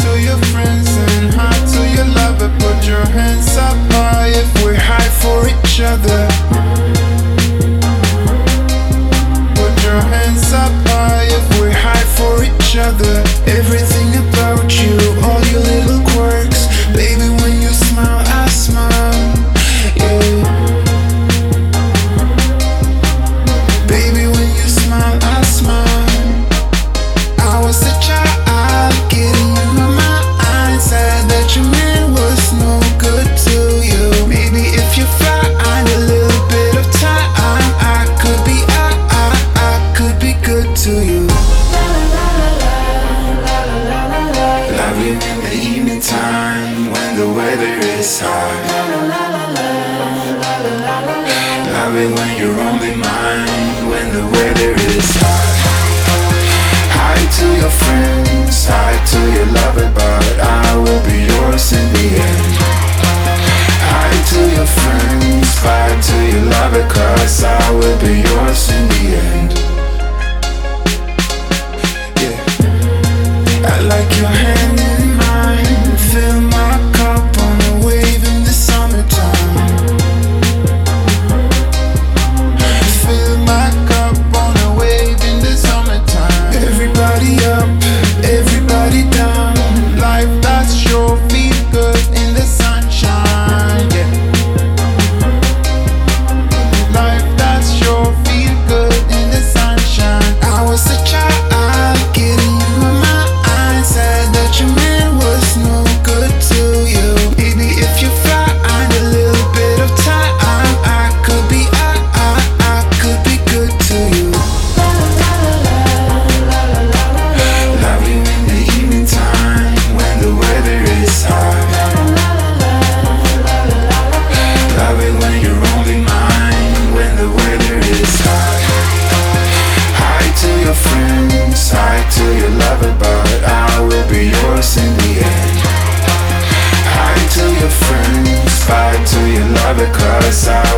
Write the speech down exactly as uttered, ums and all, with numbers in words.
to your friends and hi to your lover. Put your hands up high if we're high for each other. Put your hands up high if we're high for each other. Everything about you, all your little quirks. Baby, when you smile, I smile. Yeah. Baby, when you smile, I smile. I was a child, getting in my mind. Said that your man was no good to you. Maybe if you find a little bit of time, I could be, I, I, I could be good to you. Love you in the evening time when the weather is hot. Love it when you're only mine when the weather is hot. Hi to your friends, hi to your lover, but I will be yours in the end. Hi to your friends, bye to your lover, cause I will be yours in the end. Yeah. I like your hand in mine, fill my cup on a wave in the summertime. Fill my cup on a wave in the summertime. Everybody up, everybody down. Life that's sure feel good in the sunshine. Yeah. Life that's sure feel good in the sunshine. I was a child, getting in my mind. Said that your man was no good to you. Maybe if you find a little bit of time, I could be, I, I, I could be good to you. Love you in the evening time when the weather is hot. Love it when you're only mine when the weather is hot. Hi to your friends, hi to your lover, but I will be yours in the end. Hi to your friends, bye to your lover, cause I